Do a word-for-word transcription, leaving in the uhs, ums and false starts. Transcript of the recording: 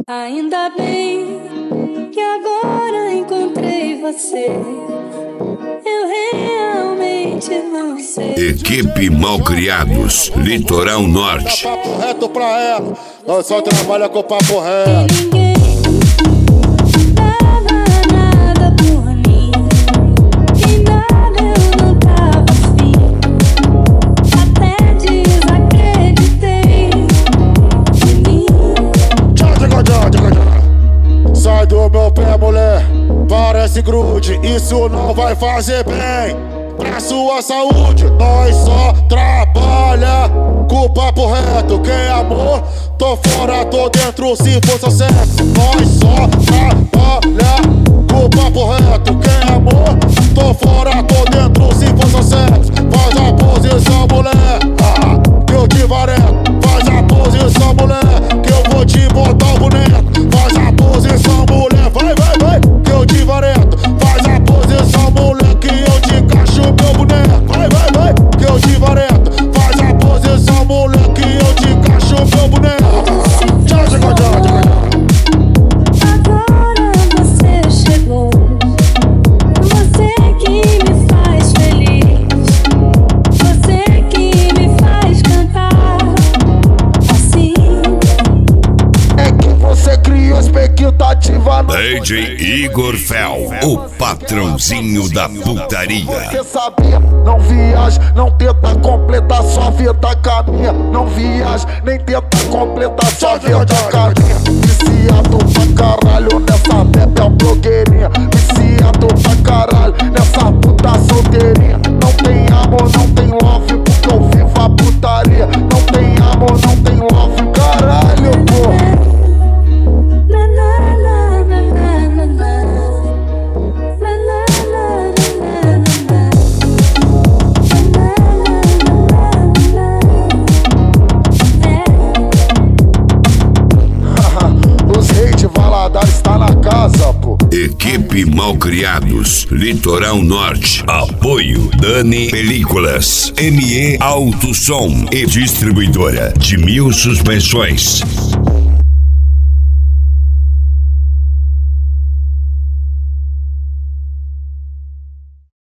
Ainda bem que agora encontrei você. Eu realmente não sei. Equipe Malcriados, Litoral Norte. Papo reto pra ela, nós só trabalha com papo reto. Ninguém dava nada por mim, e nada eu não tava afim. Até desacreditei de mim. Sai do meu pé, mulher, parece grude, isso não vai fazer bem pra sua saúde. Nós só trabalha com papo reto. Quem amor, tô fora, tô dentro, se for certo. Nós só trabalha com papo reto. Quem amor, tô fora, tô dentro, se for certo. Faz a posição, mulher, ah, que eu te vareto. Faz a posição, mulher, que eu vou te botar o boneco. Faz a posição, mulher, vai, vai, vai, que eu te vareto. Faz a posição, mulher, que eu te encaixo meu boneco. Vai, vai, vai, que eu te vareto. Faz a posição, mulher, que eu te encaixo meu boneco. Tchau, tchau, tchau, tchau. Agora você chegou, você que me faz feliz, você que me faz cantar assim. É que você criou expectativa no D J Igor Fel, o patrãozinho da putaria. Você sabia, não viaja, não tenta completar sua vida caminha. Não viaja, nem tenta completar sua vida caminha. Viciado pra caralho nessa bebe é blogueirinha. Viciado pra caralho nessa puta solteirinha. Não tem amor, não tem love, porque eu vivo a putaria. Não tem amor, não tem love, caralho, pô. Está na casa, pô. Equipe Malcriados, Litoral Norte. Apoio Dani Películas, M E Auto Som e distribuidora de Mil Suspensões.